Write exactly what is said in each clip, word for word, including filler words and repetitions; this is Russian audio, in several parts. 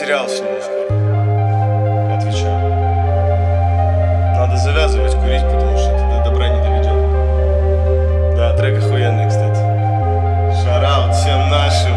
потерялся немножко. Отвечаю. Надо завязывать курить, потому что это до добра не доведет. Да, трек охуенный, кстати. Шараут всем нашим.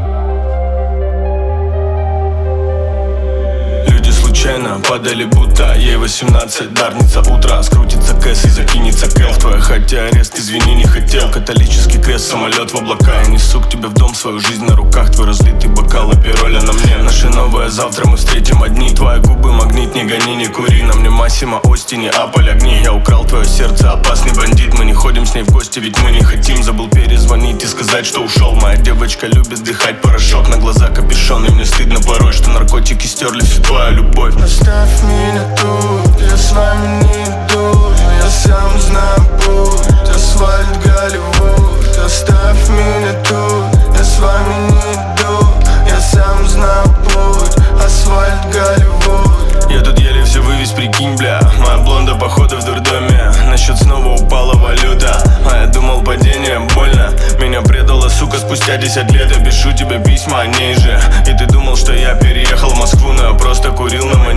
Люди случайно падали, будто ей восемнадцать. Дарница утра, скрутится кэс и закинется кэл. В твоей хате арест, извини, не хотел. Католический крест, самолет в облака. Я несу к тебе в дом свою жизнь на руках. Твой разлитый бокал и пироля на мне. Наше новое завтра мы встретим одни. Твои губы магнит, не гони, не кури. На мне Массимо, Остини, Аполь, огни. Я украл твое сердце, опасный бандит. Мы не ходим с ней в гости, ведь мы не хотим. Забыл перезвонить и сказать, что ушел. Моя девочка любит дыхать порошок. На глаза капюшон, и мне стыдно порой, что наркотики стерли всю твою любовь. Оставь меня тут, я с вами не иду. Но я сам знаю путь, асфальт, Голливуд. Оставь меня тут, я с вами не иду. Я сам знаю путь, асфальт, Голливуд. Я тут еле все вывез, прикинь, бля. Моя блонда, походу, в дурдоме. На счет снова упала валюта. А я думал, падение больно. Меня предала, сука, спустя десять лет. Я пишу тебе письма о ней же. И ты думал, что я переехал в Москву, но я просто курил на моей